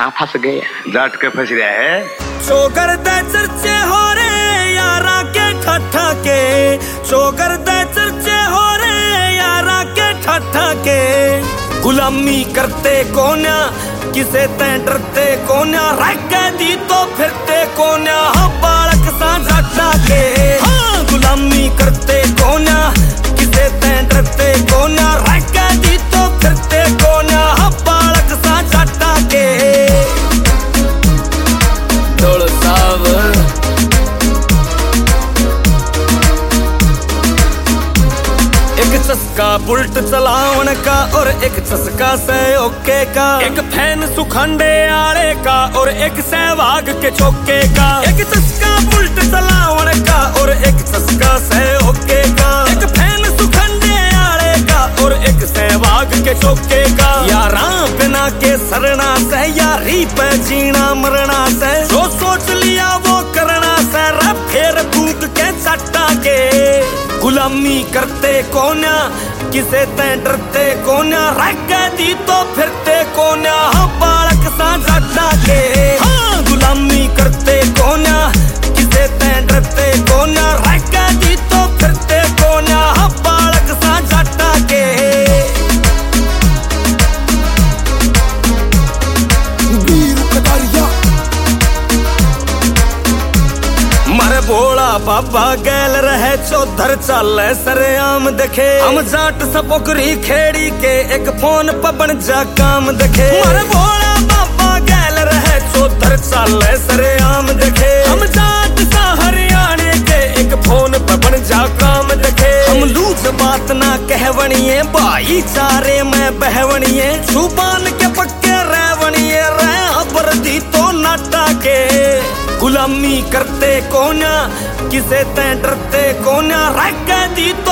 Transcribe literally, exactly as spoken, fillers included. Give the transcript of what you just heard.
कहाँ फंस गए? डांट के फंस रहा है। चोकर दे चर्चे हो रे यारा के ठठा के, चोकर दे चर्चे हो रे यारा के ठठा के। गुलामी करते कोन्या किसे ते डरते कोन्या, रख दी तो फिरते कोन्या बालक सा जाटा के। हाँ गुलामी करते कोन्या किसे ते डरते कोन्या, रख दी तो फिरते कोन्या बालक सा जाटा के। ढोल साव एक चस्का बुलट चलावन का और एक चस्का सहयोगे का, एक फैन सुखंडे आले का और एक सहवाग के चौके का। एक चस्का बुलट चलावन का और एक चस्का सहयोगे का, एक फैन सुखंडे आले का और एक सहवाग के चौके का। यारा बिना के सरना से यारी पे जीना मरना से, जो सोच लिया वो करना से, रब फेर फूक के चट्टा के। गुलामी करते कोन्या किसे ते डरते कोन्या, रख दी तो फिरते कोन्या बालक सा जाटा के। हाँ गुलामी करते कोन्या किसे ते डरते कोन्या, रख दी तो फिरते कोन्या बालक सा जाटा के। मर भोला बाबा गैल रहे चौधर चाले सरेआम देखे, हम जाट सपोकरी खेड़ी के एक फोन पर बन जा काम देखे। मर भोला बाबा गैल रहे चौधर चाले सरेआम देखे, हम जाट सा हरियाणे के एक फोन पर बन जा काम देखे। हम लूज बात ना कहवनिए भाईचारे में बहवनिए, जुबान के पक्के रहवनिए रह बरदी तो नाटा के। गुलामी करते कोन्या किसे ते डरते कोन्या, रख दी तो